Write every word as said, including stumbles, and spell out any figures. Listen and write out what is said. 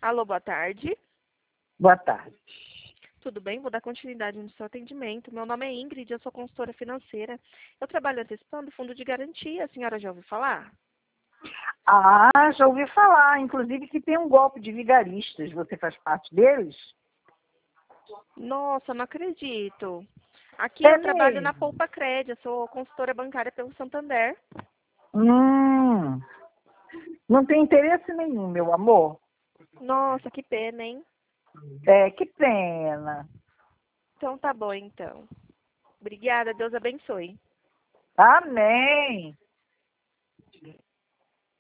Alô, boa tarde. Boa tarde. Tudo bem? Vou dar continuidade no seu atendimento. Meu nome é Ingrid, eu sou consultora financeira. Eu trabalho antecipando fundo de garantia. A senhora já ouviu falar? Ah, já ouvi falar, inclusive que tem um golpe de vigaristas. Você faz parte deles? Nossa, não acredito. Aqui É eu trabalho na mesmo? Poupa Crédito, eu sou consultora bancária pelo Santander. Hum, não tem interesse nenhum, meu amor. Nossa, que pena, hein? É, que pena. Então tá bom, então. Obrigada, Deus abençoe. Amém.